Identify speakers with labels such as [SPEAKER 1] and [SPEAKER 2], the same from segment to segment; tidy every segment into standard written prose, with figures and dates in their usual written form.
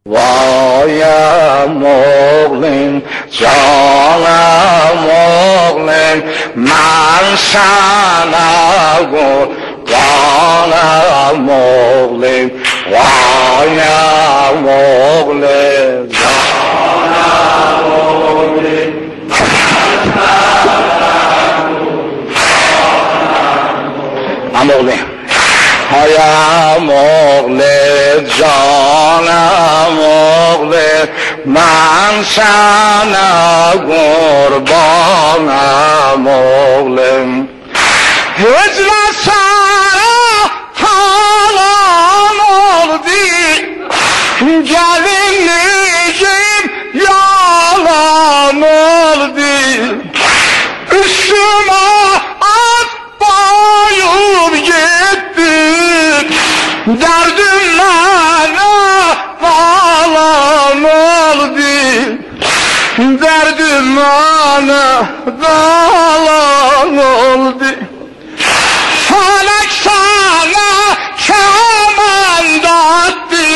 [SPEAKER 1] وایم مغلین جانم مغلین من سنگو جانم مغلین وایم مغلین جانم مغلین من مغلین هایم مغلین جانم مغلین من سنگ قربانم مغلین هجر سر حالان اردی gelin necim yalan oldu üstüme at bayım gitti derdim bana falan oldu derdim bana falan oldu felek sana kemen dattı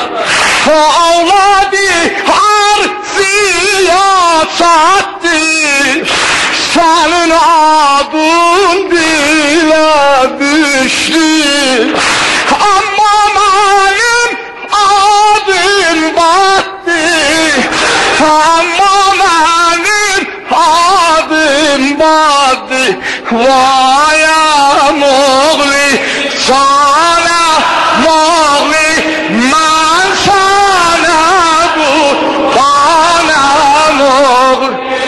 [SPEAKER 1] ağladı arziya sattı senin adın dile düştü ama benim adım battı ama benim adım battı vayam oğlu sana oğlu ben sana bu bana oğlu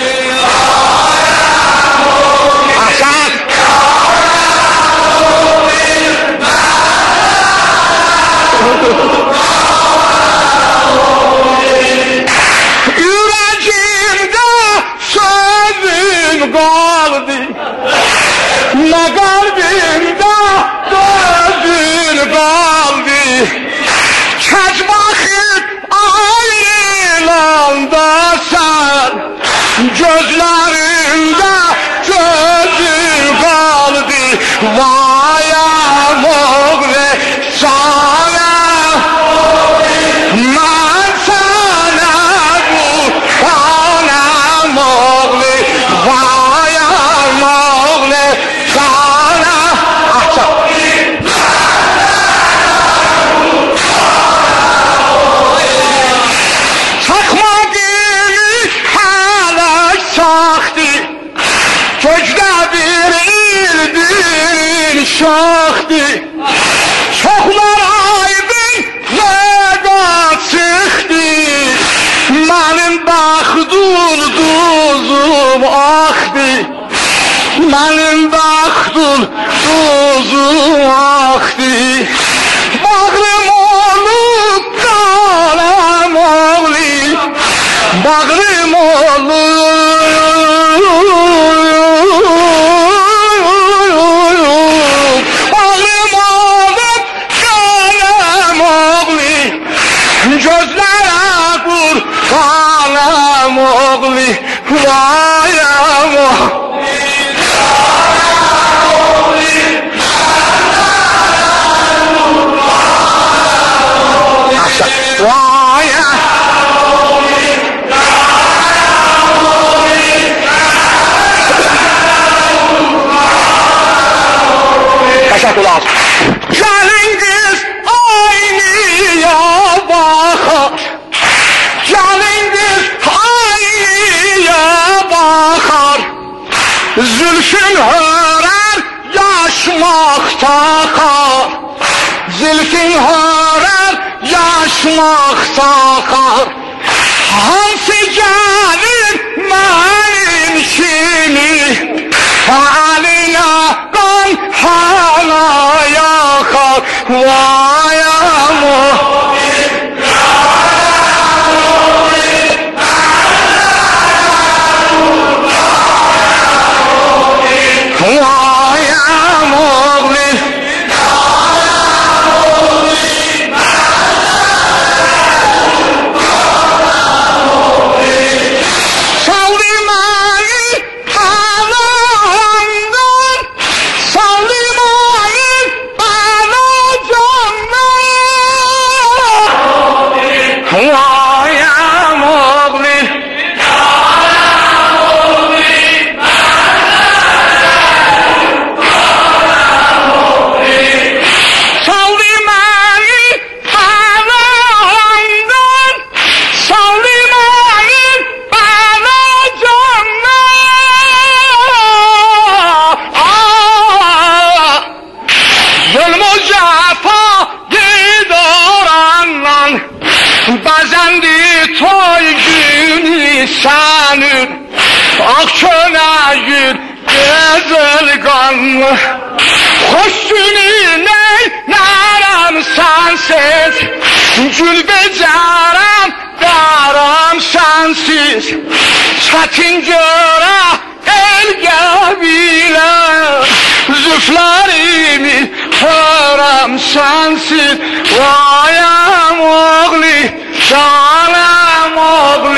[SPEAKER 1] Hasan yüreğimde sözün kaldı ne kalbimde gözün kaldı kaç vakit ayrılanda sen gözlerimde gözün kaldı vayam oğlu sana ben sana bu anam oğlu vayam oğlu sana çakma gibi hala saktı kökde bir ildin şaktı çoklar aydın nega çıktı benim baktım tuzum aktı benim baktım tuzum aktı bağrım olup kalem oğlu bağrım olup bağrım olup kalem oğlu gözlere kurbanım oğlu vayam oğlu Teşekkürler. Gelin kız aynıya bakar gelin kız aynıya bakar zülfün hörer yaşmak takar zülfün hörer yaşmak takar hansı gelin benim kimi haline kan hala yakar vayam vayam oğlu Akşönagül güzel kanlı hoş gününe naram sensiz gül becaram daram sensiz çetin göre elge bilen züflerimi haram sensiz vayam oğlu canım oğlu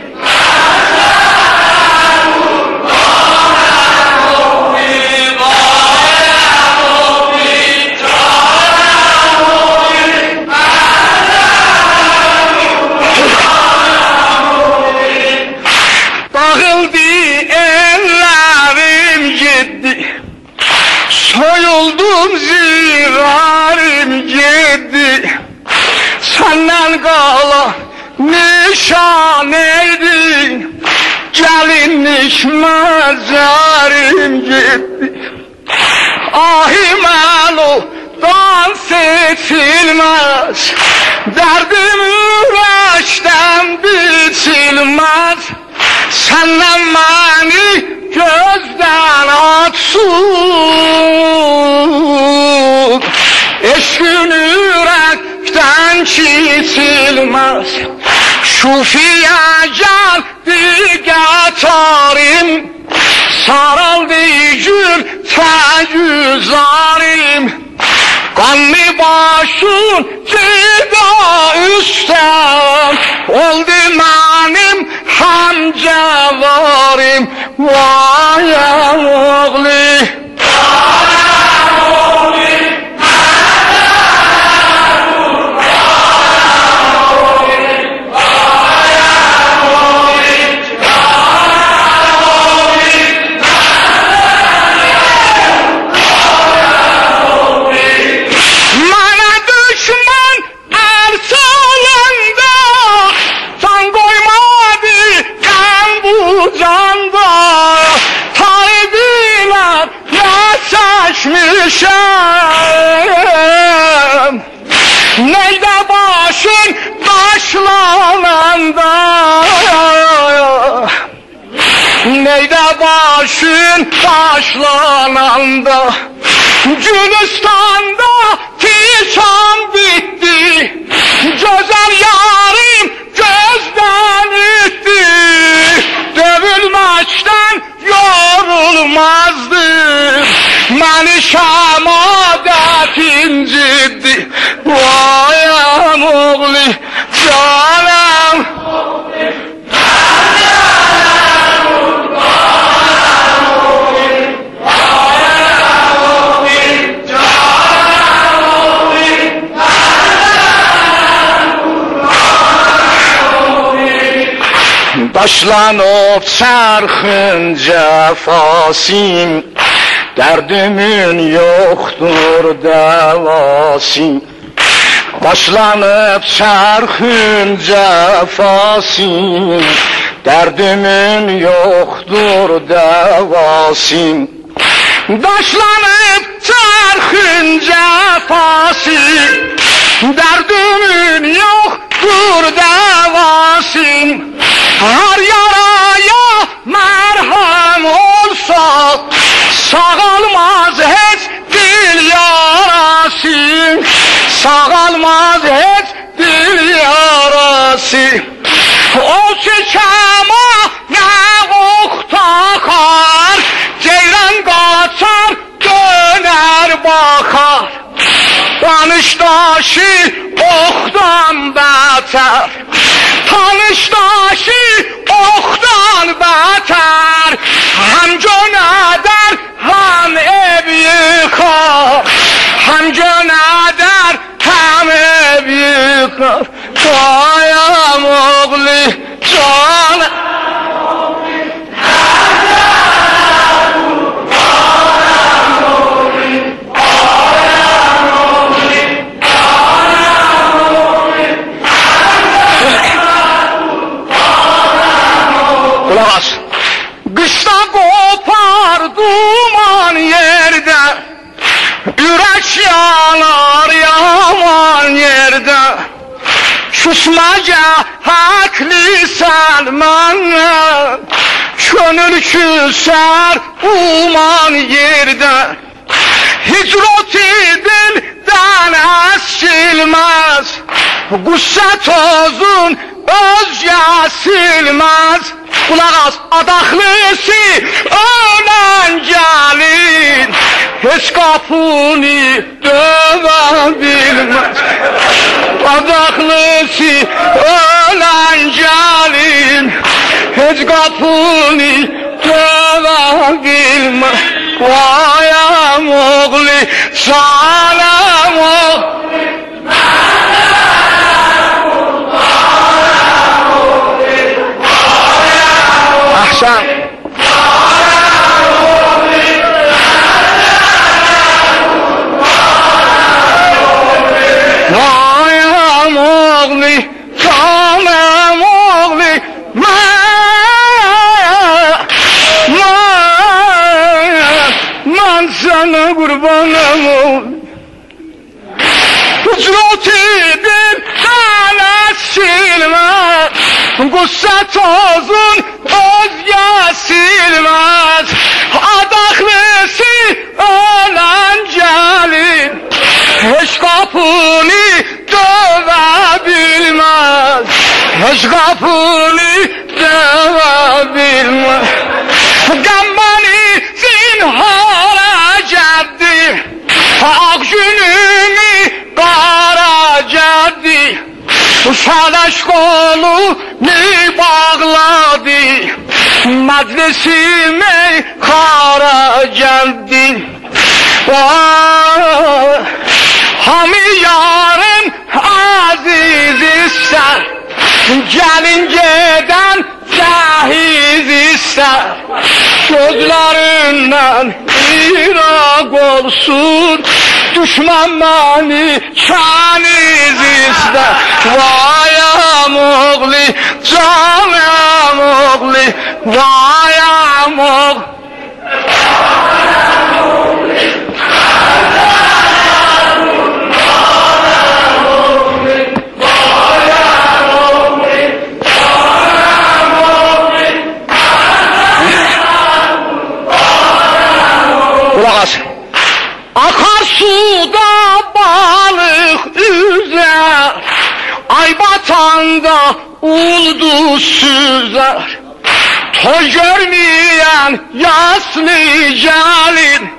[SPEAKER 1] soyuldum zirarim gitti senden kalan nişan eydin gelinlik mezarım gitti ahim eludan seçilmez derdim yürekten biçilmez senden beni gözden atsın eşkin yürekten çitilmez şufiye geldi getarim sarıldı gül tecüzarim kanlı başın cida üstten oldu benim hamcavarim vayam oğlu Şem neyde başın taşlananda neyde başın taşlananda Gülistan'da tisan bitti güzel yarim gözden itti dövülmekten yorulmazdım beni şamadetin ciddi vayam oğlu canım Başlanıp çarxın cefasim derdimin yoktur devası Başlanıp çarxın cefasim derdimin yoktur devası Başlanıp çarxın cefasim derdimin yoktur devası Her yaraya merhem olsa sağalmaz hiç dil yarası Sağalmaz hiç dil yarası O çiçeğime ne ok takar Ceylan kaçar döner bakar Tanış taşı oktan beter Tanış taşı oktan beter Hem gün eder hem ev yıkar Hem gün eder hem ev yıkar Vayam oğlu canım Kışta kopar duman yerde Yürek yanar yaman yerde Susmaca haklı sen bana Könül küser uman yerde, hicreti dilden esilmez, Qüssə tozun özgə silmez. Kulak as, adaklısı ölen gelin, hiç kapını dövebilmez. Adaklısı ölen gelin, hiç kapını dövebilmez. Vayam oğlu, salam oğlu, Ahsan. Vayam oğlu, salam oğlu, ben sana kurbanım oğlu. Hicreti dilden silmez, Qüssə tozun özgə silmez. Adaklısı ölen gelin, hiç kapını dövebilmez. Hiç kapını dövebilmez. Qəmbəni zinhara gəldi, ak günümü qara gəldi. Salaş kolu ne bağladı, meclisime kara geldi. Hami yarın aziz ister, gelin geden cahiz ister. Gözlerinden irak olsun, düşman beni kaniz ister. Vayam oğlu, canım oğlu, vayam oğlu. Kulak as. Akarsuda balık üzer, ay batanda ulduz süzer. Toy görmeyen yaslı gelin,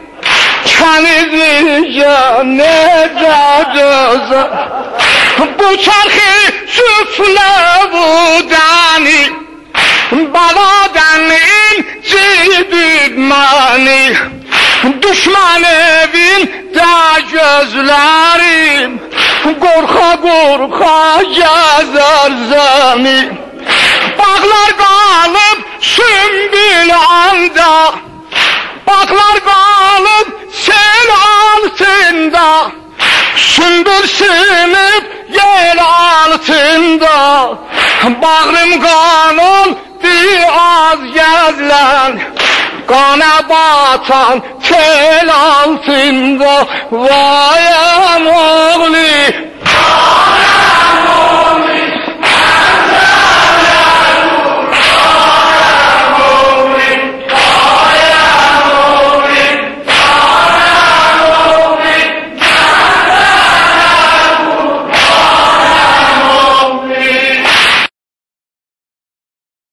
[SPEAKER 1] kendince nece dözer. Bu çarkı süfle bu deni, baladan inci düdmeni. Düşman evinde gözlerim, korka korka gezer zemin. Bağlar kalıp sümbül anda, bağlar kalıp sel altında. Sümbül sınıp yel altında, bağrım kan oldu az gezlen. Kana batan tel altında, vayam oğlu,